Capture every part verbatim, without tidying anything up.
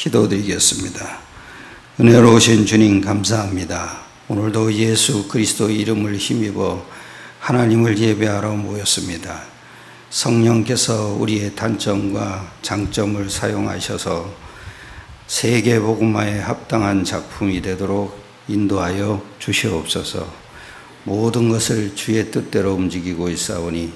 기도드리겠습니다. 은혜로우신 주님 감사합니다. 오늘도 예수 그리스도 이름을 힘입어 하나님을 예배하러 모였습니다. 성령께서 우리의 단점과 장점을 사용하셔서 세계복음화에 합당한 작품이 되도록 인도하여 주시옵소서. 모든 것을 주의 뜻대로 움직이고 있사오니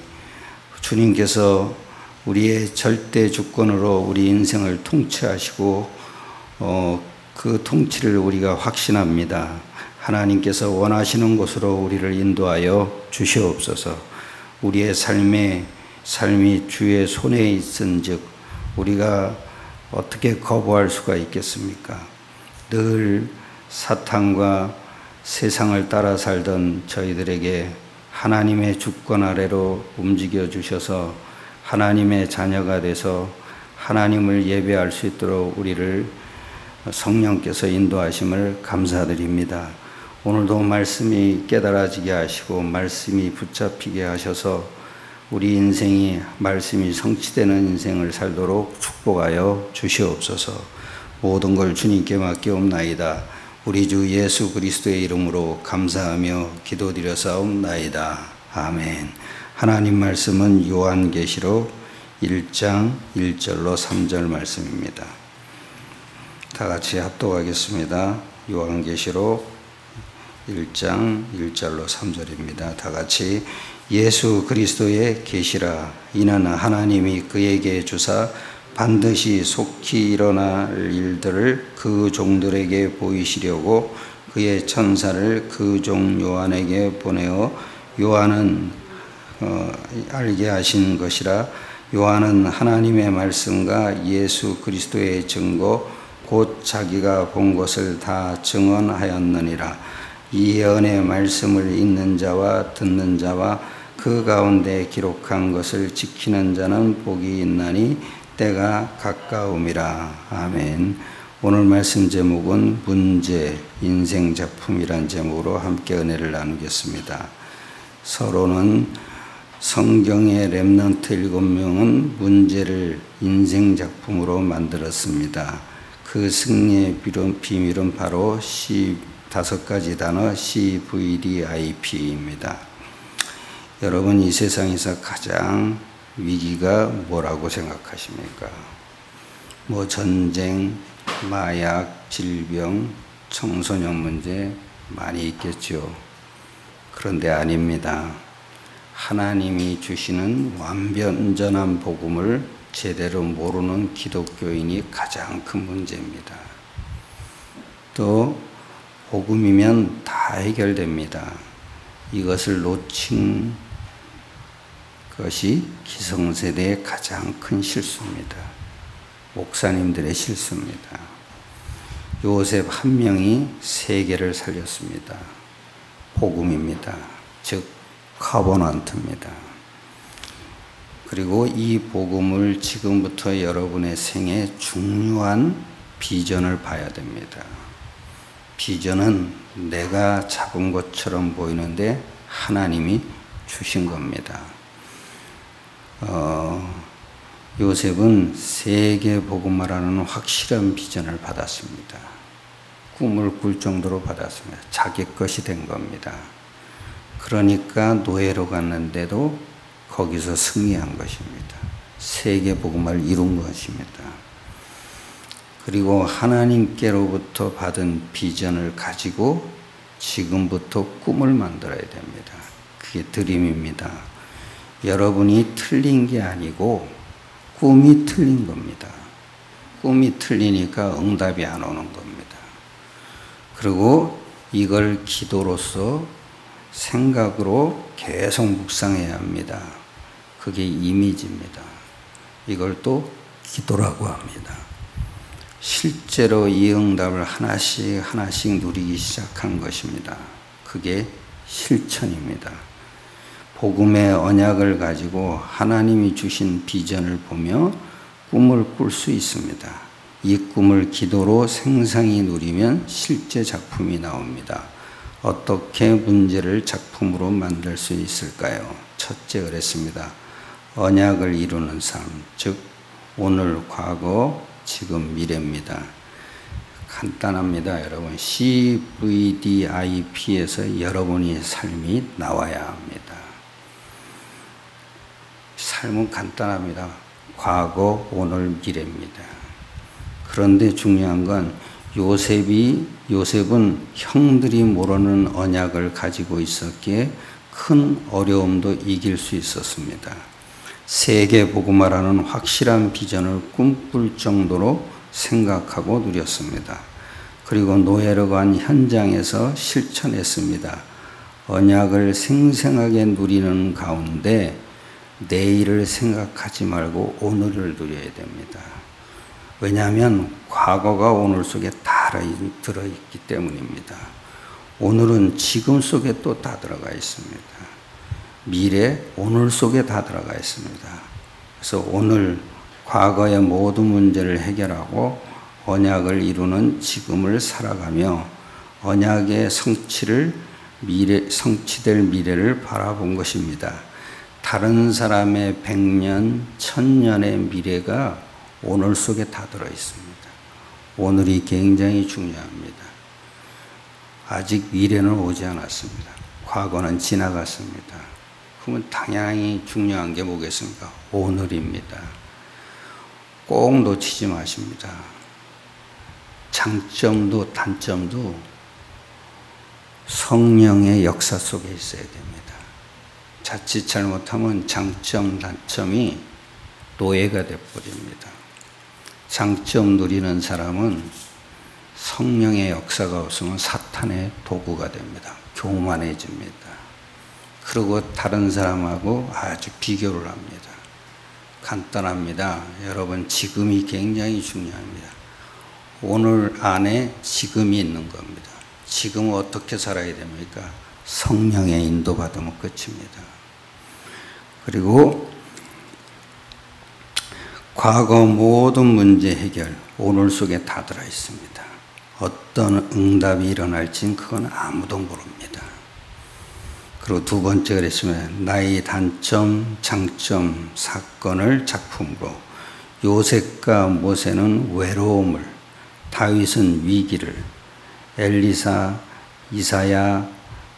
주님께서 우리의 절대 주권으로 우리 인생을 통치하시고 어, 그 통치를 우리가 확신합니다. 하나님께서 원하시는 곳으로 우리를 인도하여 주시옵소서. 우리의 삶의 삶이 주의 손에 있은즉 우리가 어떻게 거부할 수가 있겠습니까? 늘 사탄과 세상을 따라 살던 저희들에게 하나님의 주권 아래로 움직여 주셔서 하나님의 자녀가 돼서 하나님을 예배할 수 있도록 우리를 성령께서 인도하심을 감사드립니다. 오늘도 말씀이 깨달아지게 하시고 말씀이 붙잡히게 하셔서 우리 인생이 말씀이 성취되는 인생을 살도록 축복하여 주시옵소서. 모든 걸 주님께 맡기옵나이다. 우리 주 예수 그리스도의 이름으로 감사하며 기도드려사옵나이다. 아멘. 하나님 말씀은 요한계시록 일 장 일 절로 삼 절 말씀입니다. 다 같이 합독하겠습니다. 요한계시록 일 장 일 절로 삼 절입니다. 다 같이 예수 그리스도의 계시라. 이는 하나님이 그에게 주사 반드시 속히 일어날 일들을 그 종들에게 보이시려고 그의 천사를 그 종 요한에게 보내어 요한은 어, 알게 하신 것이라. 요한은 하나님의 말씀과 예수 그리스도의 증거 곧 자기가 본 것을 다 증언하였느니라. 이 예언의 말씀을 읽는 자와 듣는 자와 그 가운데 기록한 것을 지키는 자는 복이 있나니 때가 가까움이라. 아멘. 오늘 말씀 제목은 문제, 인생 작품이란 제목으로 함께 은혜를 나누겠습니다. 서로는 성경의 렘넌트 일곱 명은 문제를 인생 작품으로 만들었습니다. 그 승리의 비밀은 바로 C 다섯 가지 단어 씨 브이 디 아이 피입니다. 여러분, 이 세상에서 가장 위기가 뭐라고 생각하십니까? 뭐 전쟁, 마약, 질병, 청소년 문제 많이 있겠죠. 그런데 아닙니다. 하나님이 주시는 완전한 복음을 제대로 모르는 기독교인이 가장 큰 문제입니다. 또 복음이면 다 해결됩니다. 이것을 놓친 것이 기성세대의 가장 큰 실수입니다. 목사님들의 실수입니다. 요셉 한 명이 세계를 살렸습니다. 복음입니다. 즉 커버넌트입니다. 그리고 이 복음을 지금부터 여러분의 생에 중요한 비전을 봐야 됩니다. 비전은 내가 잡은 것처럼 보이는데 하나님이 주신 겁니다. 어, 요셉은 세계 복음화라는 확실한 비전을 받았습니다. 꿈을 꿀 정도로 받았습니다. 자기 것이 된 겁니다. 그러니까 노예로 갔는데도 거기서 승리한 것입니다. 세계 복음화를 이룬 것입니다. 그리고 하나님께로부터 받은 비전을 가지고 지금부터 꿈을 만들어야 됩니다. 그게 드림입니다. 여러분이 틀린 게 아니고 꿈이 틀린 겁니다. 꿈이 틀리니까 응답이 안 오는 겁니다. 그리고 이걸 기도로서 생각으로 계속 묵상해야 합니다. 그게 이미지입니다. 이걸 또 기도라고 합니다. 실제로 이 응답을 하나씩 하나씩 누리기 시작한 것입니다. 그게 실천입니다. 복음의 언약을 가지고 하나님이 주신 비전을 보며 꿈을 꿀 수 있습니다. 이 꿈을 기도로 생생히 누리면 실제 작품이 나옵니다. 어떻게 문제를 작품으로 만들 수 있을까요? 첫째 그랬습니다. 언약을 이루는 삶, 즉 오늘, 과거, 지금, 미래입니다. 간단합니다, 여러분. 씨브이디아이피에서 여러분의 삶이 나와야 합니다. 삶은 간단합니다. 과거, 오늘, 미래입니다. 그런데 중요한 건 요셉이, 요셉은 형들이 모르는 언약을 가지고 있었기에 큰 어려움도 이길 수 있었습니다. 세계 복음화라는 확실한 비전을 꿈꿀 정도로 생각하고 누렸습니다. 그리고 노예로 간 현장에서 실천했습니다. 언약을 생생하게 누리는 가운데 내일을 생각하지 말고 오늘을 누려야 됩니다. 왜냐하면 과거가 오늘 속에 다 들어있기 때문입니다. 오늘은 지금 속에 또 다 들어가 있습니다. 미래, 오늘 속에 다 들어가 있습니다. 그래서 오늘 과거의 모든 문제를 해결하고 언약을 이루는 지금을 살아가며 언약의 성취를 미래, 성취될 미래를 바라본 것입니다. 다른 사람의 백년, 천년의 미래가 오늘 속에 다 들어 있습니다. 오늘이 굉장히 중요합니다. 아직 미래는 오지 않았습니다. 과거는 지나갔습니다. 그러면 당연히 중요한 게 뭐겠습니까? 오늘입니다. 꼭 놓치지 마십니다. 장점도 단점도 성령의 역사 속에 있어야 됩니다. 자칫 잘못하면 장점, 단점이 노예가 되어버립니다. 장점 누리는 사람은 성령의 역사가 없으면 사탄의 도구가 됩니다. 교만해집니다. 그리고 다른 사람하고 아주 비교를 합니다. 간단합니다. 여러분, 지금이 굉장히 중요합니다. 오늘 안에 지금이 있는 겁니다. 지금은 어떻게 살아야 됩니까? 성령의 인도받으면 끝입니다. 그리고 과거 모든 문제 해결, 오늘 속에 다 들어 있습니다. 어떤 응답이 일어날진 그건 아무도 모릅니다. 그리고 두 번째 그랬으면 나의 단점, 장점, 사건을 작품으로 요셉과 모세는 외로움을, 다윗은 위기를, 엘리사, 이사야는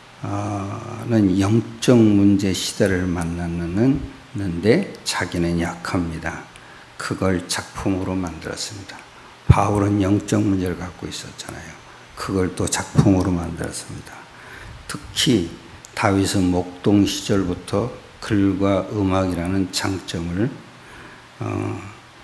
영적 문제 시대를 만났는데 자기는 약합니다. 그걸 작품으로 만들었습니다. 바울은 영적 문제를 갖고 있었잖아요. 그걸 또 작품으로 만들었습니다. 특히 다윗은 목동 시절부터 글과 음악이라는 장점을 어,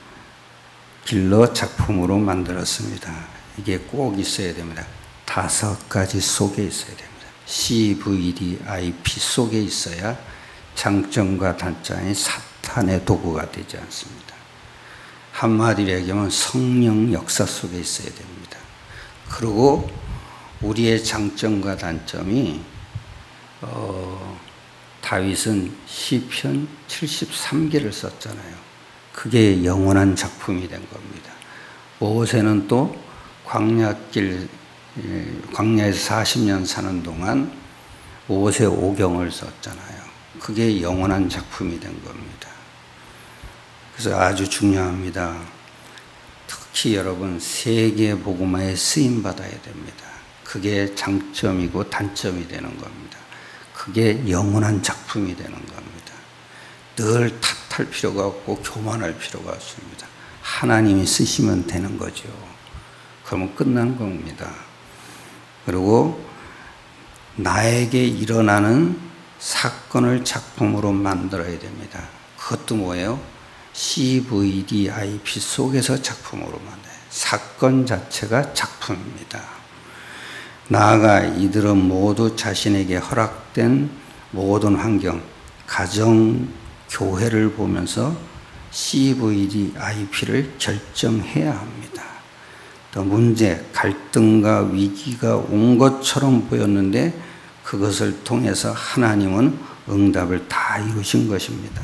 길러 작품으로 만들었습니다. 이게 꼭 있어야 됩니다. 다섯 가지 속에 있어야 됩니다. 씨브이디아이피 속에 있어야 장점과 단점이 사탄의 도구가 되지 않습니다. 한마디로 얘기하면 성령 역사 속에 있어야 됩니다. 그리고 우리의 장점과 단점이 어, 다윗은 시편 칠십삼 개를 썼잖아요. 그게 영원한 작품이 된 겁니다. 모세는 또 광야길, 광야에서 사십 년 사는 동안 모세 오경을 썼잖아요. 그게 영원한 작품이 된 겁니다. 그래서 아주 중요합니다. 특히 여러분 세계 복음화에 쓰임 받아야 됩니다. 그게 장점이고 단점이 되는 겁니다. 그게 영원한 작품이 되는 겁니다. 늘 탓할 필요가 없고 교만할 필요가 없습니다. 하나님이 쓰시면 되는 거죠. 그러면 끝난 겁니다. 그리고 나에게 일어나는 사건을 작품으로 만들어야 됩니다. 그것도 뭐예요? 씨브이디아이피 속에서 작품으로 만들어요. 사건 자체가 작품입니다. 나아가 이들은 모두 자신에게 허락된 모든 환경, 가정, 교회를 보면서 씨브이디아이피를 결정해야 합니다. 또 문제, 갈등과 위기가 온 것처럼 보였는데 그것을 통해서 하나님은 응답을 다 이루신 것입니다.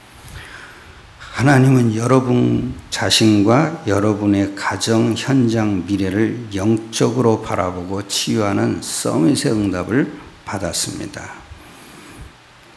하나님은 여러분 자신과 여러분의 가정, 현장, 미래를 영적으로 바라보고 치유하는 서밋의 응답을 받았습니다.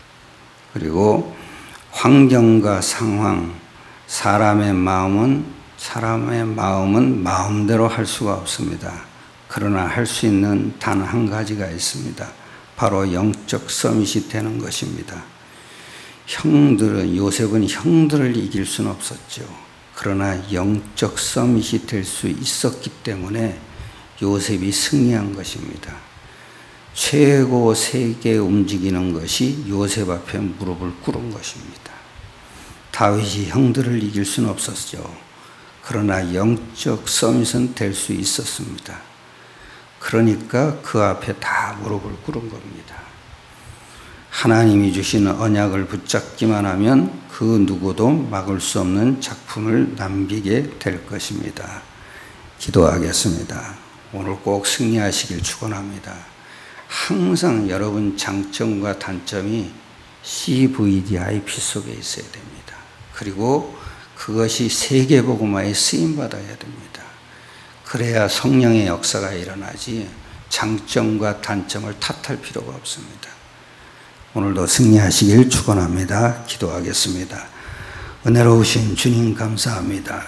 그리고 환경과 상황, 사람의 마음은 사람의 마음은 마음대로 할 수가 없습니다. 그러나 할 수 있는 단 한 가지가 있습니다. 바로 영적 서밋이 되는 것입니다. 형들은, 요셉은 형들을 이길 수는 없었죠. 그러나 영적 서밋이 될 수 있었기 때문에 요셉이 승리한 것입니다. 최고 세계 움직이는 것이 요셉 앞에 무릎을 꿇은 것입니다. 다윗이 형들을 이길 수는 없었죠. 그러나 영적 서밋은 될 수 있었습니다. 그러니까 그 앞에 다 무릎을 꿇은 겁니다. 하나님이 주시는 언약을 붙잡기만 하면 그 누구도 막을 수 없는 작품을 남기게 될 것입니다. 기도하겠습니다. 오늘 꼭 승리하시길 축원합니다. 항상 여러분 장점과 단점이 씨브이디아이피 속에 있어야 됩니다. 그리고 그것이 세계복음화에 쓰임받아야 됩니다. 그래야 성령의 역사가 일어나지 장점과 단점을 탓할 필요가 없습니다. 오늘도 승리하시길 축원합니다. 기도하겠습니다. 은혜로우신 주님 감사합니다.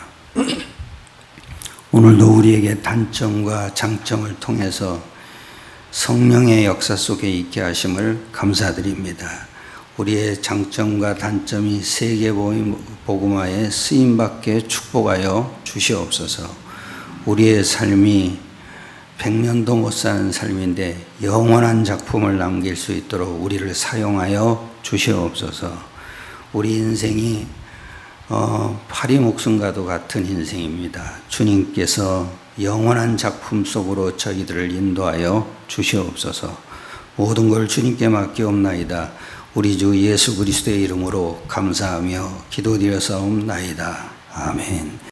오늘도 우리에게 단점과 장점을 통해서 성령의 역사 속에 있게 하심을 감사드립니다. 우리의 장점과 단점이 세계복음화에 쓰임받게 축복하여 주시옵소서. 우리의 삶이 백년도 못 사는 삶인데 영원한 작품을 남길 수 있도록 우리를 사용하여 주시옵소서. 우리 인생이 어, 파리 목숨과도 같은 인생입니다. 주님께서 영원한 작품 속으로 저희들을 인도하여 주시옵소서. 모든 걸 주님께 맡기옵나이다. 우리 주 예수 그리스도의 이름으로 감사하며 기도드려사옵나이다. 아멘.